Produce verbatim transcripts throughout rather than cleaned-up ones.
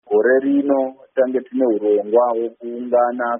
Gore rino tange tine urongwa hwekuungana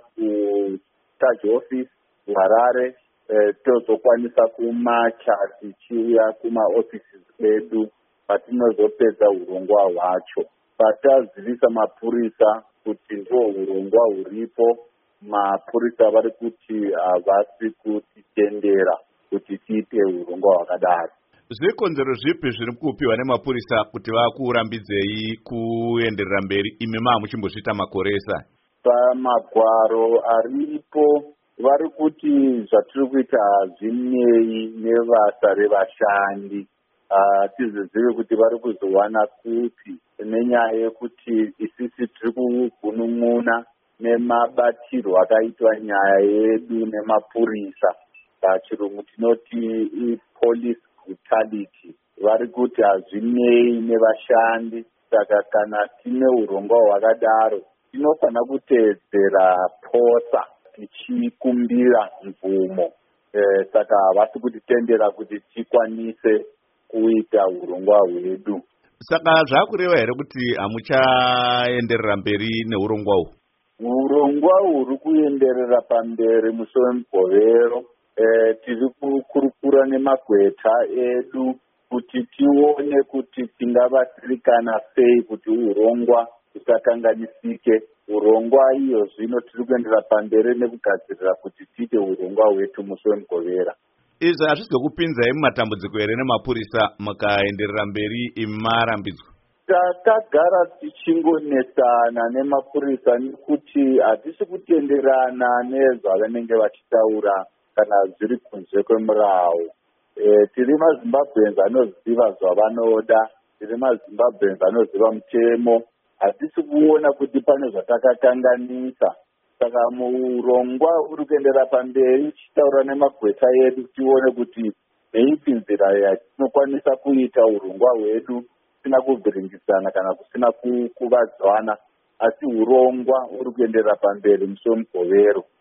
kuTaji office kuHarare, eh, tozokwanisa kumacha tichiuya kumaofisi edu patinozopedza urongwa hwacho. Patazivisa mapurisa kuti ndo urongwa huripo, mapurisa vari kuti havasi kutitendera kuti tiite urongwa hwakadaro. Zvikonzero zvipi zviri kupiwa nemapurisa kuti vakurambidzei kuenderera mberi imi maa muchimbozviita makore esa? Pamagwaro aripo vari kuti zvatiri kuita hazvinei nebasa revashandi. Tizizive kuti vari kuzowana kupi nenyaya yekuti isisi tiri kugunun'una nemabatirwo akaitwa nyaya yedu nemapurisa. Pachirungu tinoti police brutality. Vari kuti hazvinei nevashandi. Saka kana tine urongwa hwakadaro tinofanira kuteedzera posa tichikumbira mvumo. E, saka havasi kutitendera kuti tikwanise kuita urongwa hwedu. Saka zvakureva here kuti hamuchaenderera mberi neurongwa uhu? Urongwa huri kuenderera pamberi musi wemugovero. E, tiri kukurukura nemagweta edu kuti tione kuti tingabatsirikana sei kuti urongwa usakanganisike. Urongwa iyo zvino tiri kuendera pamberi nekugadzirira kuti tiite urongwa hwetu musi wemugovera. Izvi hazvisi kupinzai mumatambudziko here nemapurisa mukaenderera mberi imi marambidzwa? Takagara tichingonesana nemapurisa nekuti hatisi kutenderana nezvavanenge vachitaura kana zviri kunze kwemurau. E, tiri maZimbabweans anoziva zvavanoda, tiri maZimbabweans anoziva mutemo. Hatisi kuona kuti pane zvatakakanganisa. Saka murongwa uri kuendera pamberi tichitaura nemagweta edu tione kuti neipi nzira yatinokwanisa kuita urongwa hwedu kusina kuvhiringisana kana kusina kuvadzwana, asi urongwa uri kuendera pamberi musi wemugovero.